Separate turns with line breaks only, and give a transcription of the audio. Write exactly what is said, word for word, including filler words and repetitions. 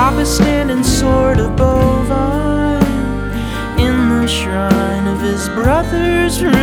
Papa standing sort of bovine in the shrine of his brother's room.